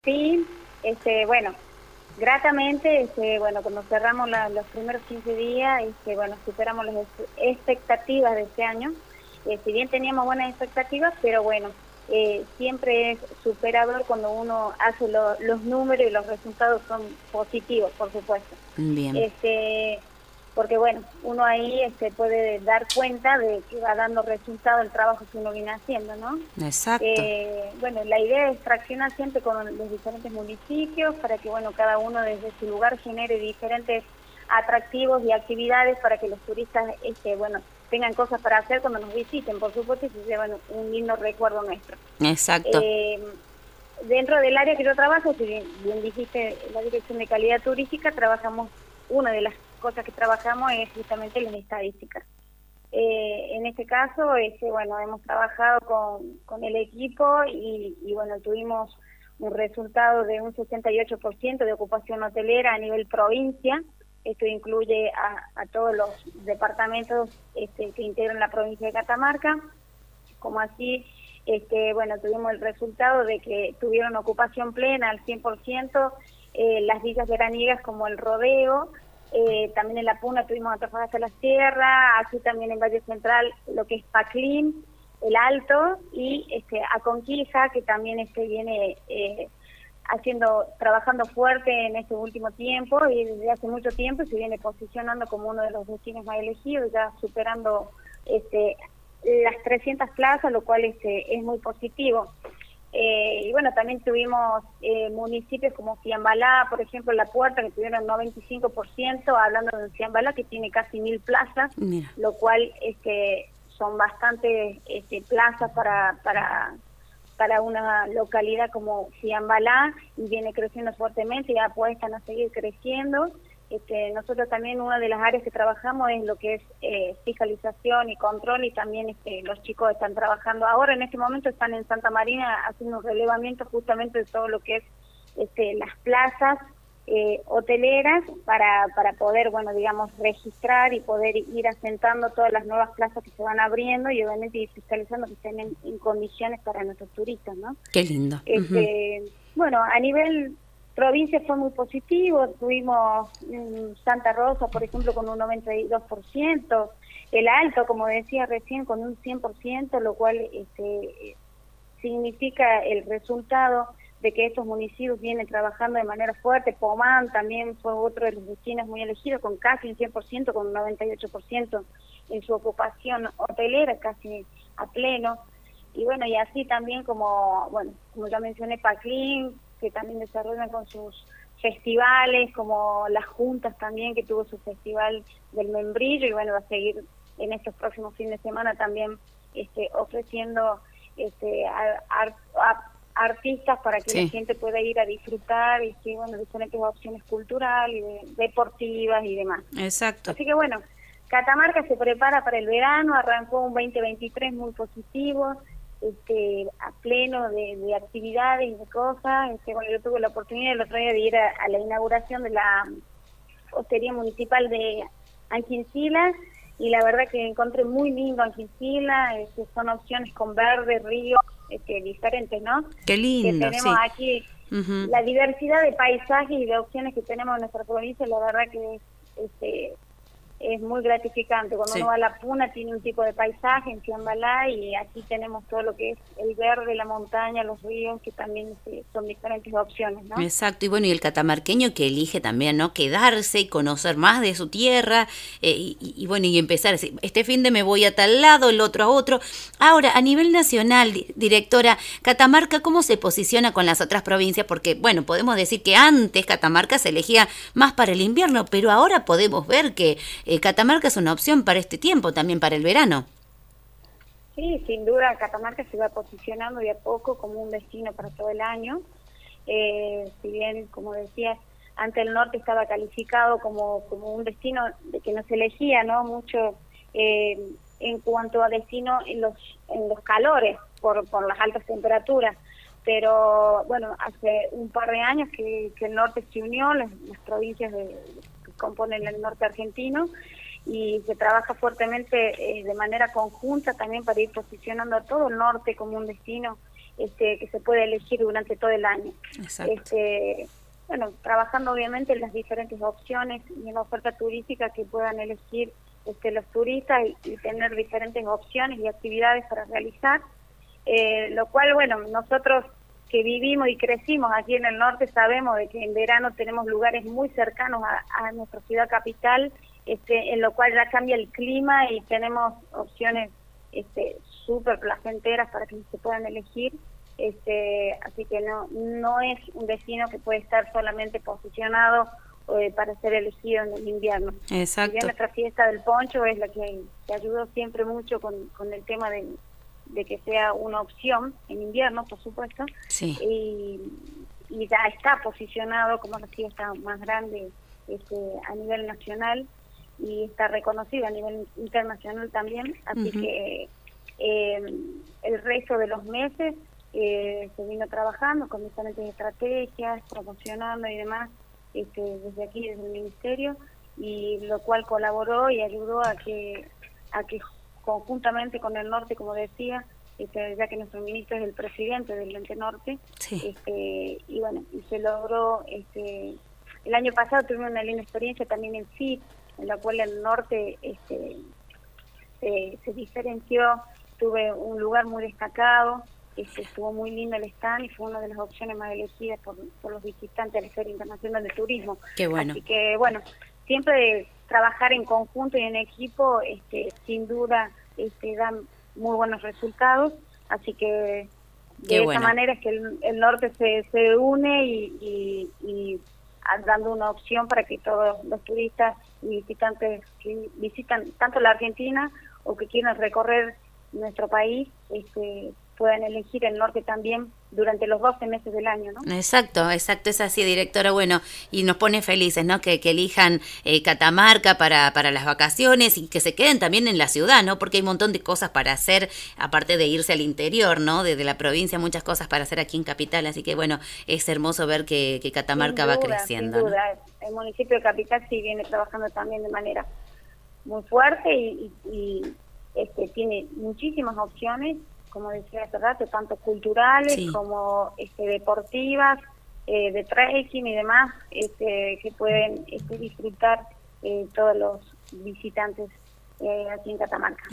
Sí, bueno, gratamente, bueno, cuando cerramos los primeros 15 días, bueno, superamos las expectativas de este año. Si bien teníamos buenas expectativas, pero bueno, siempre es superador cuando uno hace los números y los resultados son positivos, por supuesto. Bien, Este, Porque bueno, uno ahí puede dar cuenta de que va dando resultado el trabajo que uno viene haciendo, ¿no? exacto. Bueno, la idea es traccionar siempre con los diferentes municipios para que, bueno, cada uno desde su lugar genere diferentes atractivos y actividades para que los turistas, bueno, tengan cosas para hacer cuando nos visiten, por supuesto, y se lleven un lindo recuerdo nuestro. Exacto. Eh, Dentro del área que yo trabajo, si bien dijiste, la Dirección de Calidad Turística, una de las cosas que trabajamos es justamente las estadísticas. En este caso, bueno, hemos trabajado con el equipo y bueno, tuvimos un resultado de un 68% de ocupación hotelera a nivel provincia. Esto incluye a todos los departamentos que integran la provincia de Catamarca, como así, bueno, tuvimos el resultado de que tuvieron ocupación plena al 100%, las villas veraniegas como el Rodeo, también en La Puna tuvimos Antofagasta Las Tierras, aquí también en Valle Central lo que es Paclín, El Alto, y Aconquija, que también viene trabajando fuerte en este último tiempo, y desde hace mucho tiempo se viene posicionando como uno de los destinos más elegidos, ya superando las 300 plazas, lo cual es muy positivo. Y bueno, también tuvimos municipios como Fiambalá, por ejemplo, La Puerta, que tuvieron 95%, hablando de Fiambalá, que tiene casi 1000 plazas, Mira, lo cual son bastantes plazas para una localidad como Fiambalá, y viene creciendo fuertemente y apuestan a seguir creciendo. Nosotros también una de las áreas que trabajamos es lo que es fiscalización y control, y también los chicos están trabajando ahora, en este momento están en Santa Marina haciendo un relevamiento justamente de todo lo que es las plazas hoteleras para poder, bueno, digamos, registrar y poder ir asentando todas las nuevas plazas que se van abriendo y obviamente ir fiscalizando que estén en condiciones para nuestros turistas, ¿no? qué lindo. Ujú. Bueno, a nivel provincia fue muy positivo, tuvimos Santa Rosa, por ejemplo, con un 92%, El Alto, como decía recién, con un 100%, lo cual significa el resultado de que estos municipios vienen trabajando de manera fuerte. Pomán también fue otro de los destinos muy elegidos, con casi un 100%, con un 98% en su ocupación hotelera, casi a pleno. Y bueno, y así también como ya mencioné, Paclín, que también desarrollan con sus festivales, como las Juntas también, que tuvo su festival del membrillo, y bueno, va a seguir en estos próximos fines de semana también ofreciendo artistas para que la Sí, gente pueda ir a disfrutar, y que, bueno, diferentes opciones culturales, deportivas y demás. exacto. Así que bueno, Catamarca se prepara para el verano, arrancó un 2023 muy positivo, a pleno de actividades y de cosas. Bueno, yo tuve la oportunidad el otro día de ir a la inauguración de la hostería municipal de Anquicila, y la verdad que encontré muy lindo Anquicila. Son opciones con verde, río, diferentes, ¿no? Qué Que lindo, tenemos sí. aquí, Ujú. la diversidad de paisajes y de opciones que tenemos en nuestra provincia, la verdad que es muy gratificante. Cuando uno Sí. va a La Puna tiene un tipo de paisaje, en Fiambalá, y aquí tenemos todo lo que es el verde, la montaña, los ríos, que también son diferentes opciones, ¿no? Exacto, y bueno, y el catamarqueño que elige también, ¿no? Quedarse y conocer más de su tierra, y bueno, y empezar, este fin de me voy a tal lado, el otro a otro. Ahora, a nivel nacional, directora, Catamarca, ¿cómo se posiciona con las otras provincias? Porque, bueno, podemos decir que antes Catamarca se elegía más para el invierno, pero ahora podemos ver que Catamarca es una opción para este tiempo, también para el verano. Sí, sin duda Catamarca se va posicionando de a poco como un destino para todo el año. Si bien, como decía, ante el norte estaba calificado como un destino de que no se elegía, ¿no? Mucho en cuanto a destino en los calores, por las altas temperaturas. Pero bueno, hace un par de años que el norte se unió, las provincias que componen el norte argentino, y se trabaja fuertemente de manera conjunta también para ir posicionando a todo el norte como un destino que se puede elegir durante todo el año. Exacto. Bueno, trabajando obviamente en las diferentes opciones y en la oferta turística que puedan elegir los turistas y tener diferentes opciones y actividades para realizar, lo cual, bueno, nosotros que vivimos y crecimos aquí en el norte sabemos de que en verano tenemos lugares muy cercanos a nuestra ciudad capital, en lo cual ya cambia el clima y tenemos opciones súper placenteras para que se puedan elegir. Así que no es un destino que puede estar solamente posicionado para ser elegido en el invierno. Exacto. Y nuestra fiesta del poncho es la que ayudó siempre mucho con el tema de que sea una opción en invierno, por supuesto. Sí. Y ya está posicionado como la fiesta más grande a nivel nacional y está reconocido a nivel internacional también. Así que el resto de los meses se vino trabajando con diferentes estrategias, promocionando y demás, desde aquí, desde el Ministerio, y lo cual colaboró y ayudó a que conjuntamente con el norte, como decía, ya que nuestro ministro es el presidente del Ente Norte, sí. Y bueno, y se logró, el año pasado tuvimos una linda experiencia también en FIT, en la cual el norte se diferenció, tuve un lugar muy destacado, estuvo muy lindo el stand y fue una de las opciones más elegidas por los visitantes de la Feria Internacional de Turismo. Qué bueno. Así que, bueno, siempre trabajar en conjunto y en equipo, sin duda, dan muy buenos resultados. Así que de esa manera es que el norte se une y dando una opción para que todos los turistas y visitantes que visitan tanto la Argentina o que quieran recorrer nuestro país, puedan elegir el norte también durante los 12 meses del año, ¿no? Exacto, es así, directora. Bueno, y nos pone felices, ¿no? Que elijan Catamarca para las vacaciones y que se queden también en la ciudad, ¿no? Porque hay un montón de cosas para hacer, aparte de irse al interior, ¿no? Desde la provincia, muchas cosas para hacer aquí en Capital. Así que, bueno, es hermoso ver que Catamarca va creciendo. Sin duda, ¿no? El municipio de Capital sí viene trabajando también de manera muy fuerte y tiene muchísimas opciones, como decía hace rato, tanto culturales como deportivas, de trekking y demás, que pueden disfrutar todos los visitantes aquí en Catamarca.